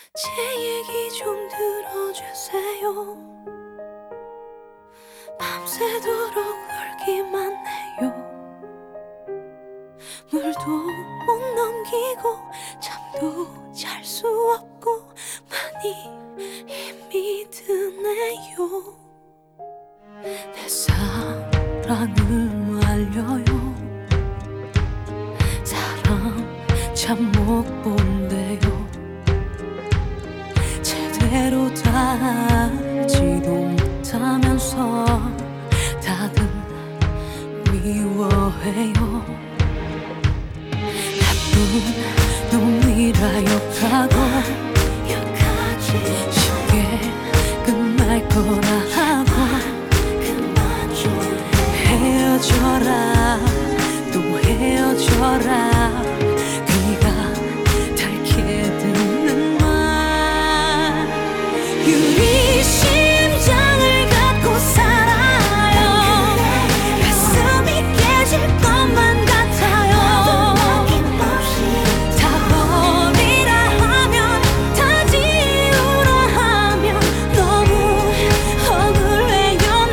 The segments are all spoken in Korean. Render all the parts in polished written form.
제 얘기 좀 들어주세요. 밤새도록 울기만 해요. 물도 못 넘기고 잠도 잘 수 없고 많이 힘이 드네요. 내 사랑을 알려요. 사람 참 못 본대요. 제대로 다 알지도 못하면서 다들 미워해요. 나쁜 놈이라 욕하고 쉽게 끝날 거라 하고 헤어져라 또 헤어져라 귀가 닳게 듣는 말. 유리 심장을 갖고 살아요. 가슴이 깨질 것만 같아요. 다 버리라 하면 다 지우라 하면 너무 억울해요.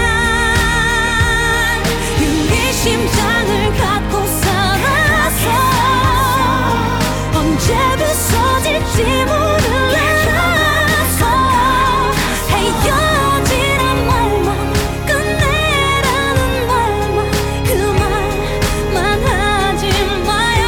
난 유리 심장을 갖고 살아서 언제 부서질지 몰라서 헤어지란 말만 끝내라는 말만 그 말만 하지 마요.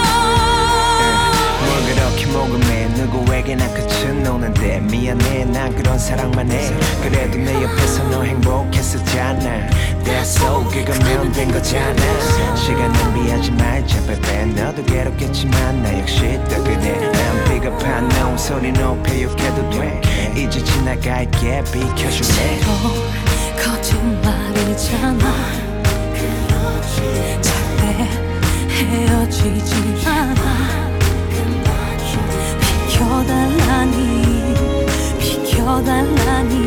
뭘 그렇게 모금해. 누구에게나 끝은 오는데 미안해. 난 그런 사랑만 해. 그래도 내 옆에서 너 행복했었잖아. That's all 그거면 된 거잖아. 시간 낭비하지 말자 baby. 너도 괴롭겠지만 나 역시 또 그래. 난 비겁한 너 소리 높여 욕해도 돼. 이제 지나갈게 비켜줄래. 거짓말이잖아. 절대 헤어지지 않아. 비켜달라니 비켜달라니